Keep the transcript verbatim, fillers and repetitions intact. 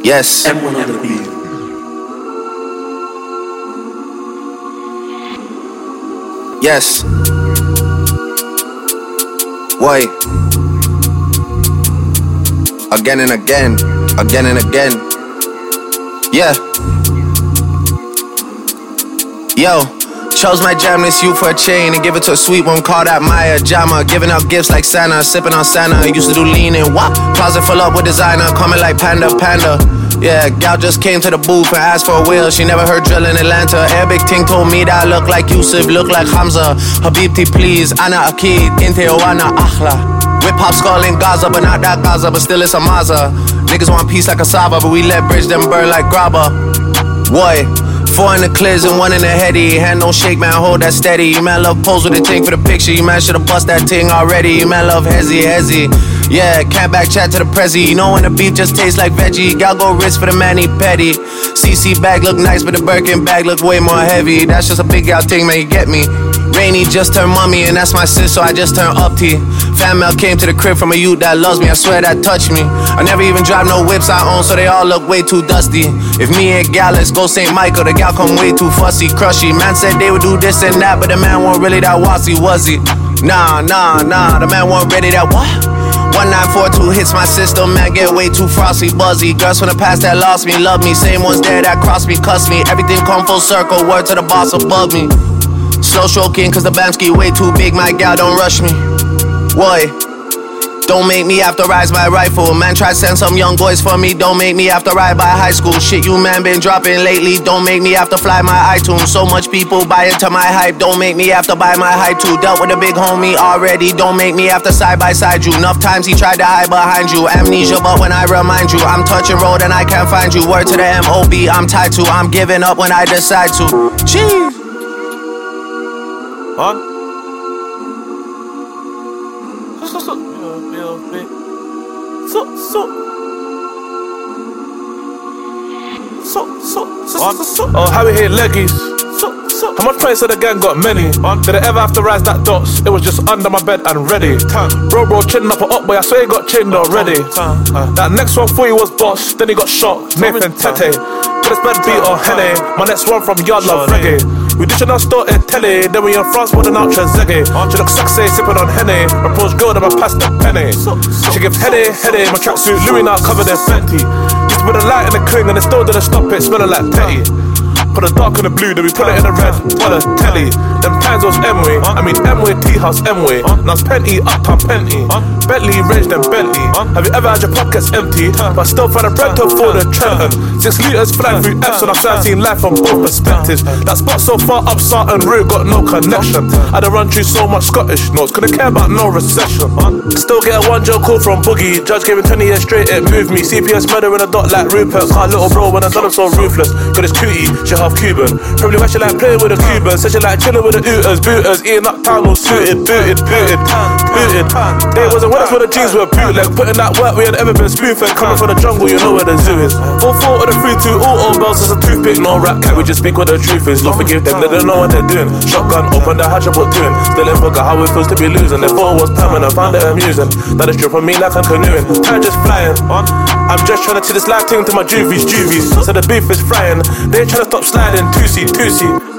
Yes. M one on the beat. Yes. Why? Again and again, again and again. Yeah. Yo. Chose my jam this you for a chain and give it to a sweet one, call that Maya Jama. Giving out gifts like Santa, sipping on Santa. Used to do lean and wop, closet full up with designer, coming like Panda Panda. Yeah, gal just came to the booth and asked for a wheel. She never heard drill in Atlanta. Arabic ting told me that I look like Yusuf, look like Hamza. Habibti please, Ana Akid, Inte Oana Akhla. Whip hop skull in Gaza, but not that Gaza, but still it's a Maza. Niggas want peace like a Saba, but we let bridge them burn like grabba. Boy. Four in the clears and one in the heady. Hand don't shake, man, hold that steady. You man love pose with a ting for the picture. You man should've bust that ting already. You man love hezzy, hezzy. Yeah, can't back chat to the prezi. You know when the beef just tastes like veggie. Gal go wrist for the man, he petty. C C bag look nice, but the Birkin bag look way more heavy. That's just a big gal thing, man, you get me. Rainy just turned mummy, and that's my sis, so I just turned up T. Fan mail came to the crib from a youth that loves me, I swear that touched me. I never even drive no whips I own, so they all look way too dusty. If me and gal, let's go Saint Michael, the gal come way too fussy, crushy. Man said they would do this and that, but the man wasn't really that wassy, was he? Nah, nah, nah, the man wasn't ready that what? one nine four two hits my system, man, get way too frosty, buzzy. Girls from the past that lost me, love me. Same ones there that crossed me, cuss me. Everything come full circle, word to the boss above me. Slow stroking, cause the Bamski way too big, my gal don't rush me. Why? Don't make me have to rise my rifle. Man try to send some young boys for me. Don't make me have to ride by high school. Shit you man been dropping lately. Don't make me have to fly my iTunes. So much people buy into my hype. Don't make me have to buy my hype too. Dealt with a big homie already. Don't make me have to side by side you. Enough times he tried to hide behind you. Amnesia, but when I remind you, I'm touching road and I can't find you. Word to the M O B, I'm tied to. I'm giving up when I decide to. Jeez. On. So, so. So, so, so, so. Oh, how we hit leggies. So, so. How much points of the gang got many? Did I ever have to rise that dots? It was just under my bed and ready. Bro, bro, chin up or up, boy, I swear he got chinned already. That next one for you was boss, then he got shot. Nathan Tete. Get his bed beat or Henny. My next one from Yard Love Reggae. We dishing our store at Telly, then we in France more than out Trezeguet. She look sexy, sipping on Henny. Approach girl, then I pass the penny. She give heady, heady. My tracksuit Louis now covered in Fenty. Used to put a light in the cling and it still didn't stop it, smelling like Petty. Put a dark in the blue, then we put it in the red, on the telly. Them times was M-way, I mean M-way, T-house M-way. Now it's Penty, uptown Penty. Bentley, range, then Bentley. Have you ever had your pockets empty, but still find a bread to for the Trenton? Six litres flying through Epps, and I've tried seeing life from both perspectives. That spot so far up Sarton Route, got no connection. I done run through so much Scottish notes, couldn't care about no recession. Still get a one joke call from Boogie. Judge gave him twenty years straight, it moved me. C P S murder in a dot like Rupert. Car little bro when I done him so ruthless. Got his cootie, she half Cuban. Probably why she like playing with the Cubans. Said she like chilling with the Ooters, booters. Eating up time all suited, booted, booted, booted. They wasn't with us when the jeans were bootleg. Putting that work we had ever been spoon-fed. Coming from the jungle, you know where the zoo is. All four of the three two, all all bells is a toothpick. No rap cat, we just speak what the truth is. Don't forgive them, they don't know what they're doing. Shotgun, open the hatch, I put two in. Still in booker, how it feels to be losing. They thought it was permanent, found it amusing. That is dripping me like I'm canoeing. Time just flying. I'm just trying to see this life thing to my juvies, juvies. So the beef is frying. They ain't trying to stop sliding. Two-seat, two-seat.